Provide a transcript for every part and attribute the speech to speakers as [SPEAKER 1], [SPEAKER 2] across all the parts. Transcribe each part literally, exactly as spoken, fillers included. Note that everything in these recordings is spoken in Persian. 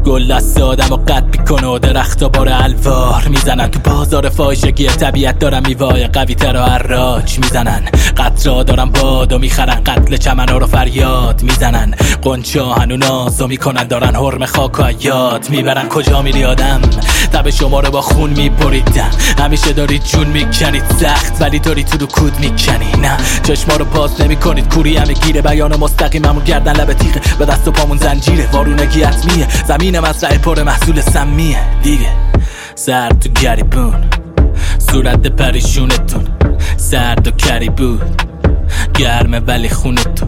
[SPEAKER 1] گل دست آدم و قد میکنه و درخت و بار الوار میزنن. تو بازار فاحشگی طبیعت دارن میوای قوی تر و حراج میزنن. قطرا دارن باد و میخرن، قتل چمنا رو فریاد میزنن. قنچه هنو نازو میکنن، دارن حرم خاک و یاد میبرن. کجا میری آدم؟ تب شما رو با خون میبریدن. همیشه دارید جون میکنید سخت، ولی داری تو رو کود میکنی. نه چشما رو پاس نمیکنید، کوری همه گیره. بیان مستقیممون گردن لب تیغه، به دست و پامون زنجیره. وارونگی حتمیه، زمین مزرعه پر محصول سمیه دیگه. سرد تو گریبون، صورت پریشونتون سرد و کری بود. گرمه ولی خونتون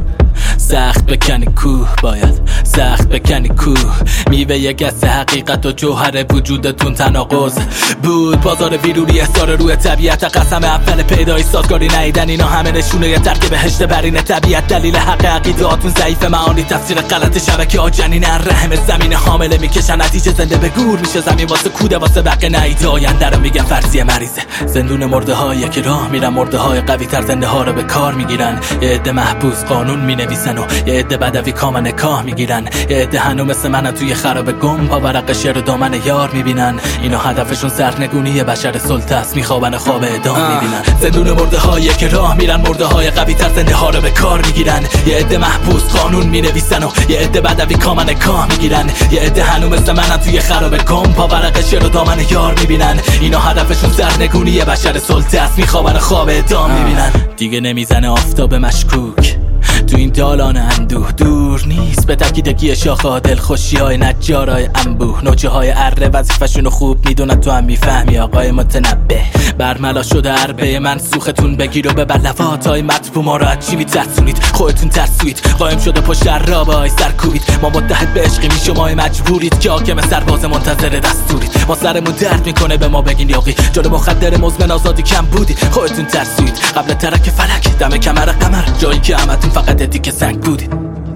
[SPEAKER 1] سخت بکنی کوه، باید سخت بکنی کوه. میوه یه گست حقیقت و جوهر وجودتون تناقض بود. بازار ویروری احضار روی طبیعت، قسم اول پیدایی سازگاری نیدن. اینا همه نشونه یه ترک بهشت برین طبیعت. دلیل حق عقیداتون ضعیف، معانی تفسیر غلط. شبکه ها جنین رحم زمین حامله میکشن، نتیجه زنده به گور میشه زمین. واسه کوده واسه بقیه نهید آینده رو میگن فرضیه مریضه. زندون مرده هایی که راه میرن، مرده های قوی تر زنده ها رو به کار میگیرن. یه عده محبوس قانون مینویسن و یه عده بدوی کام نکاح میگیرن. یه عده هنو مثل من توی خراب گم پا ورق شعر و دامن یار میبینن. اینا هدفشون سرنگونی بشر سلطه است، میخوابن خواب اعدام میبینن. زندون مرده هایی که راه میرن، مرده های قوی تر زنده ها رو به کار میگیرن. یه عده محبوس قانون مینویسن و یه عده بدوی کام نکاح میگیرن. یه عده هنو مثل من توی خراب گم پا ورق شعر و دامن یار میبینن. اینا هدفشون سرنگونی بشر سلطه است، میخوابن خواب اعدام میبینن. دیگه نمیزنه آفتاب مشکوک تو این دالان اندوه، دور نیست به تکیدگی شاخه دلخوشی های نجارای انبوه. نوچه های اره وظیفشونو خوب میدونن، تو هم میفهمی آقای متنبه. برملا شده عربه منسوختون، بگیر و به بلوات های مطبوع ما را چی میترسونید. خودتون ترسوید، قایم شده پشت عرابه های سرکوبید. ما متحد به عشقیم، شما مجبورید که حاکم سرباز منتظر دستورید. ما سرمون درد میکنه به ما بگین یاقی، جلو مخدر مزمن آزادی کم بودید. خودتون ترسوید قبل ترک فلک، دم کمر قمر، جایی که همتون فقط ادی که سنگ بودید.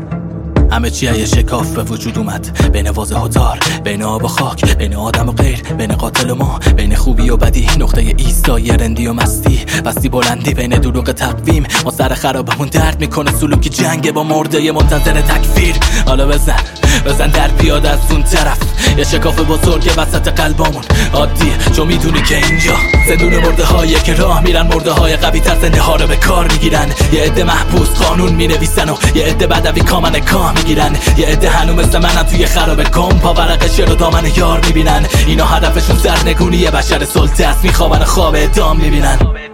[SPEAKER 1] همه چی یه شکاف به وجود اومد، بین واضح و تار، بین آب و خاک، بین آدم و غیر، بین قاتل و ما، بین خوبی و بدی. نقطه ایستایی رندی و مستی، بستی بلندی بین دروغ تقویم. ما سر خرابمون درد میکنه، سلوکی جنگ با مرده منتظر تکفیر. حالا بزن بزن در بیاد از اون طرف، یه شکاف بزرگ وسط قلبامون عادیه، چون میدونی که اینجا زندون مرده هایی که راه میرن، مرده های قوی تر زنده ها رو به کار میگیرن. یه عده محبوس قانون مینویسن و یه عده بدوی کام نکاح میگیرن. یه عده هنو مثل من توی خراب گم پا ورق شعر و دامن یار میبینن. اینا هدفشون سرنگونی بشر سلطه است، میخوابن خواب اعدام میبینن.